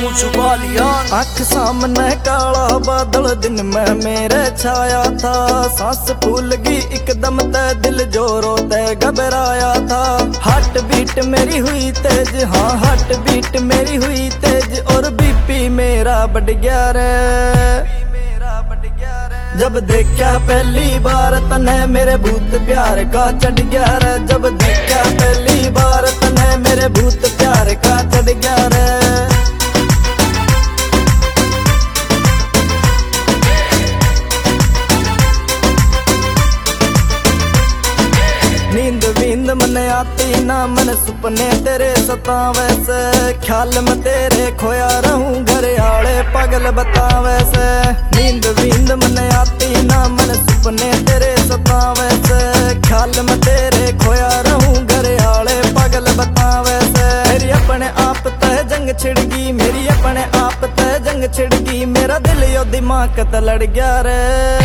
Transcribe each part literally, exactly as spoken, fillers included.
मुंह छुपा लिया। आँख सामने काला बादल दिन में मेरे छाया था, सांस फूल गई एकदम ते दिल जोरों ते घबराया था। हार्ट बीट मेरी हुई तेज, हाँ हार्ट बीट मेरी हुई तेज, और बीपी मेरा बढ़ गया रे। जब देखा पहली बार तने मेरे भूत प्यार का चढ़ गया रे। जब देखा पहली बार तने मेरे भूत प्यार का चढ़ गया रे। नींद वींद मन आती ना, मन सुपने तेरे सतावे से। ख्याल में तेरे खोया रहूं, घर आले पागल बतावे से। नींद वींद मन आती ना, मन सुपने तेरे सतावे से। ख्याल में तेरे खोया रहूं, घर आले पागल बतावे से। मेरी अपने आप तय जंग छिड़ गई, मेरी अपने आप तय जंग छिड़ गई। मेरा दिल यो दिमाग त लड़ गया रे।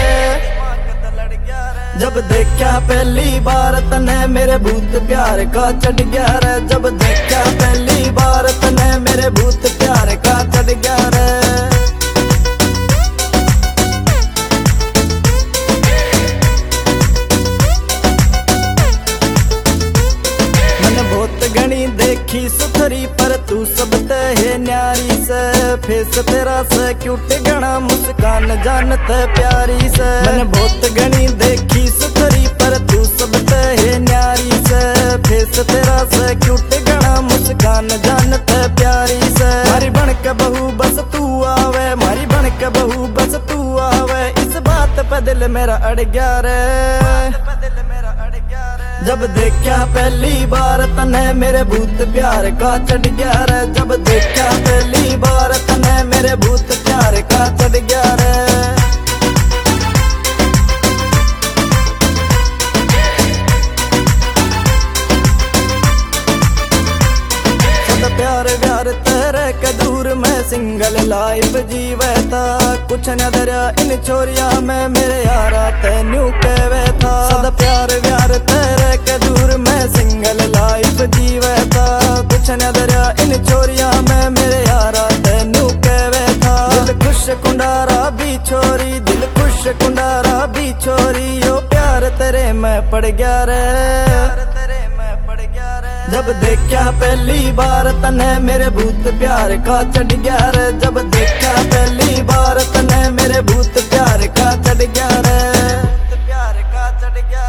जब देखा पहली बार तने मेरे भूत प्यार का चढ़ गया रे। जब देखा पहली बार तने मेरे भूत प्यार का चढ़ गया रे। मैंने बहुत घनी देखी सुथरी, पर तू सब ते है न्यारी से। फेस तेरा से क्यूट घना, मुस्कान जानते प्यारी से। मैंने बहुत घनी देखी सुथरी, पर तू सब ते है न्यारी से। फेस तेरा से क्यूट घना, मुस्कान जानते प्यारी से। मारी बन के बहू बस तू आवे, मारी बन के बहू बस तू आवे। इस बात पे दिल मेरा अड़ गया रे। जब देखा पहली बार तने मेरे भूत प्यार का चढ़ गया रे। जब देखा पहली बार तने मेरे भूत प्यार का चढ़ गया रे। प्यार व्यार तेरे के दूर में सिंगल लाइफ जीवे था। कुछ न दरिया इन छोरिया में मेरे यारा तेन्यू कहवे था। सदा प्यार व्यार तेरे के दूर में सिंगल लाइफ जीवे था। कुछ न दरिया इन छोरिया में मेरे यारा तेन्यू कहवे था। दिल खुश कुंडारा भी छोरी, दिल खुश कुंडारा भी छोरी। यो प्यार तेरे में पड़ गया रे। जब देखा पहली बार तने मेरे भूत प्यार का चढ़ गया रे। जब देखा पहली बार तने मेरे भूत प्यार का चढ़ गया रे। प्यार का चढ़ गया।